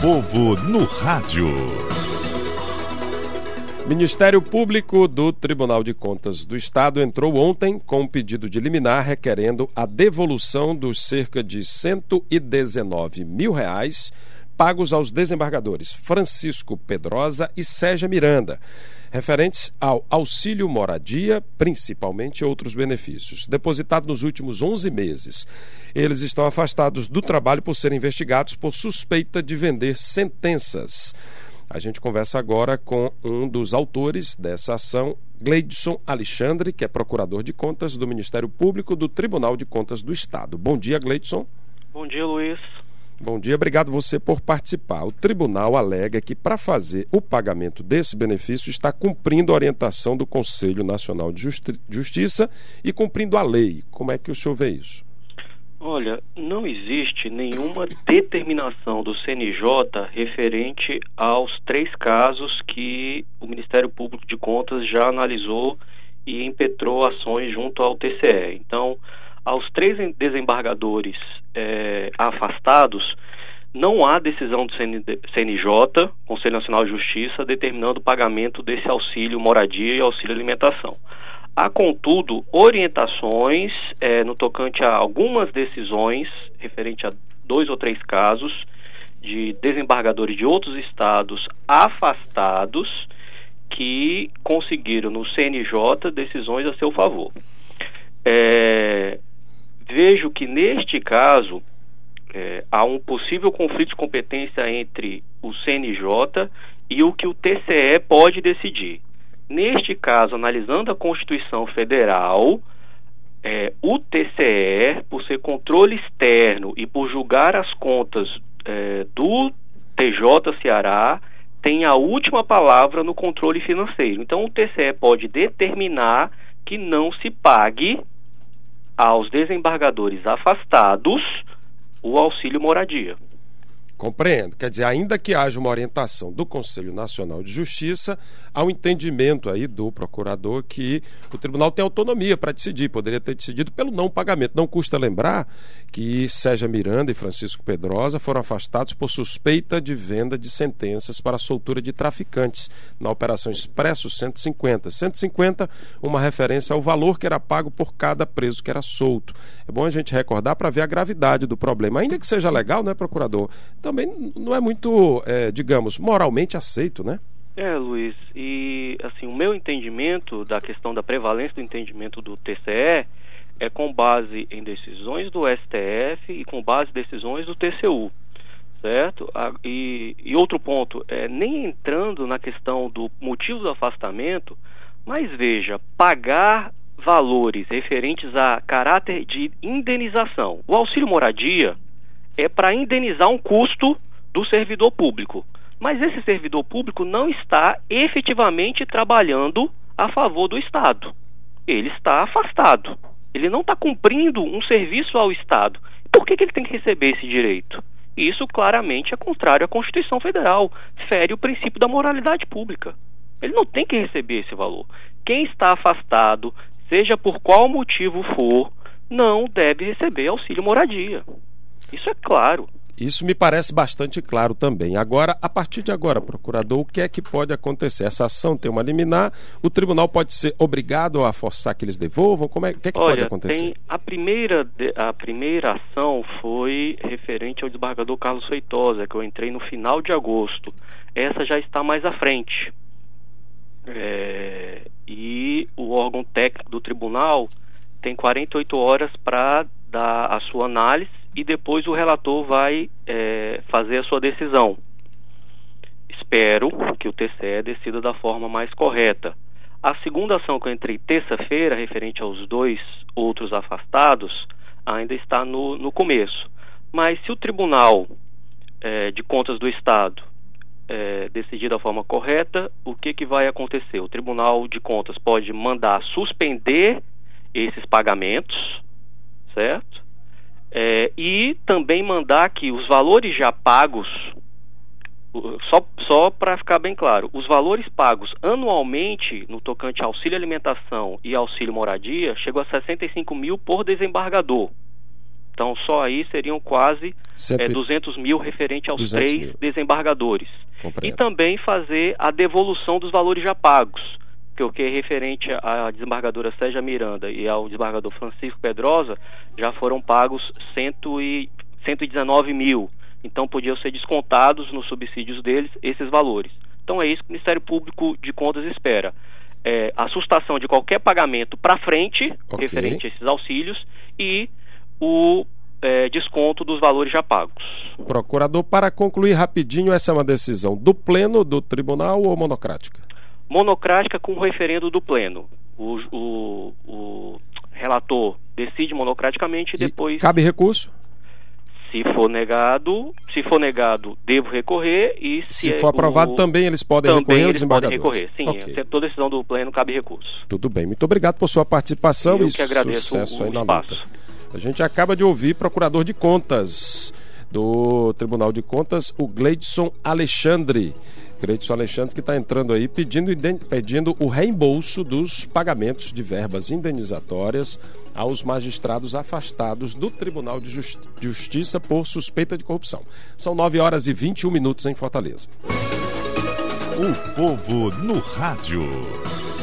povo no rádio. Ministério Público do Tribunal de Contas do Estado entrou ontem com um pedido de liminar requerendo a devolução dos cerca de R$119 mil pagos aos desembargadores Francisco Pedrosa e Sérgia Miranda, referentes ao auxílio moradia, principalmente outros benefícios, depositado nos últimos 11 meses. Eles estão afastados do trabalho por serem investigados por suspeita de vender sentenças. A gente conversa agora com um dos autores dessa ação, Gleidson Alexandre, que é procurador de contas do Ministério Público do Tribunal de Contas do Estado. Bom dia, Gleidson. Bom dia, Luiz. Bom dia, obrigado você por participar. O tribunal alega que para fazer o pagamento desse benefício está cumprindo a orientação do Conselho Nacional de Justiça e cumprindo a lei. Como é que o senhor vê isso? Olha, não existe nenhuma determinação do CNJ referente aos 3 casos que o Ministério Público de Contas já analisou e impetrou ações junto ao TCE. Então, aos 3 desembargadores afastados, não há decisão do CNJ, Conselho Nacional de Justiça, determinando o pagamento desse auxílio moradia e auxílio alimentação. Há, contudo, orientações no tocante a algumas decisões, referente a 2 ou 3 casos, de desembargadores de outros estados afastados que conseguiram no CNJ decisões a seu favor. Vejo que neste caso há um possível conflito de competência entre o CNJ e o que o TCE pode decidir. Neste caso, analisando a Constituição Federal, o TCE, por ser controle externo e por julgar as contas do TJ Ceará, tem a última palavra no controle financeiro. Então, o TCE pode determinar que não se pague aos desembargadores afastados o auxílio moradia. Compreendo. Quer dizer, ainda que haja uma orientação do Conselho Nacional de Justiça, há um entendimento aí do procurador que o tribunal tem autonomia para decidir, poderia ter decidido pelo não pagamento. Não custa lembrar que Sérgia Miranda e Francisco Pedrosa foram afastados por suspeita de venda de sentenças para a soltura de traficantes na Operação Expresso 150. 150, uma referência ao valor que era pago por cada preso que era solto. É bom a gente recordar para ver a gravidade do problema. Ainda que seja legal, né, procurador? Também não é muito, digamos, moralmente aceito, né? Luiz, e assim, o meu entendimento da questão da prevalência do entendimento do TCE é com base em decisões do STF e com base em decisões do TCU, certo? E outro ponto, nem entrando na questão do motivo do afastamento, mas veja, pagar valores referentes a caráter de indenização. O auxílio moradia é para indenizar um custo do servidor público. Mas esse servidor público não está efetivamente trabalhando a favor do Estado. Ele está afastado. Ele não está cumprindo um serviço ao Estado. Por que ele tem que receber esse direito? Isso claramente é contrário à Constituição Federal. Fere o princípio da moralidade pública. Ele não tem que receber esse valor. Quem está afastado, seja por qual motivo for, não deve receber auxílio moradia. Isso é claro. Isso me parece bastante claro também. Agora, a partir de agora, procurador, o que é que pode acontecer? Essa ação tem uma liminar, o tribunal pode ser obrigado a forçar que eles devolvam? O que é que pode acontecer? A primeira ação foi referente ao desembargador Carlos Feitosa, que eu entrei no final de agosto. Essa já está mais à frente. E o órgão técnico do tribunal tem 48 horas para dar a sua análise e depois o relator vai fazer a sua decisão. Espero que o TCE decida da forma mais correta. A segunda ação que eu entrei terça-feira, referente aos 2 outros afastados, ainda está no começo. Mas se o Tribunal de Contas do Estado decidir da forma correta, o que vai acontecer? O Tribunal de Contas pode mandar suspender esses pagamentos, certo? E também mandar que os valores já pagos, só para ficar bem claro, os valores pagos anualmente no tocante a auxílio alimentação e auxílio moradia chegam a 65 mil por desembargador, Então, só aí seriam quase 200 mil referente aos 3 desembargadores. Compreendo. E também fazer a devolução dos valores já pagos, que o que é referente à desembargadora Sérgia Miranda e ao desembargador Francisco Pedrosa, já foram pagos 119 mil. Então, podiam ser descontados nos subsídios deles esses valores. Então, é isso que o Ministério Público de Contas espera. A sustação de qualquer pagamento para frente, referente a esses auxílios, e o desconto dos valores já pagos. Procurador, para concluir rapidinho, essa é uma decisão do Pleno do Tribunal ou monocrática? Monocrática com o referendo do Pleno. O relator decide monocraticamente e depois... Cabe recurso? Se for negado, devo recorrer, e se for aprovado também eles podem recorrer ao desembargador? Podem recorrer, sim. Toda decisão do Pleno cabe recurso. Tudo bem, muito obrigado por sua participação. Eu que agradeço sucesso aí na espaço. luta. A gente acaba de ouvir Procurador de Contas do Tribunal de Contas, o Gleidson Alexandre. Gleidson Alexandre, que está entrando aí pedindo o reembolso dos pagamentos de verbas indenizatórias aos magistrados afastados do Tribunal de Justiça por suspeita de corrupção. São 9h21 em Fortaleza. O povo no rádio.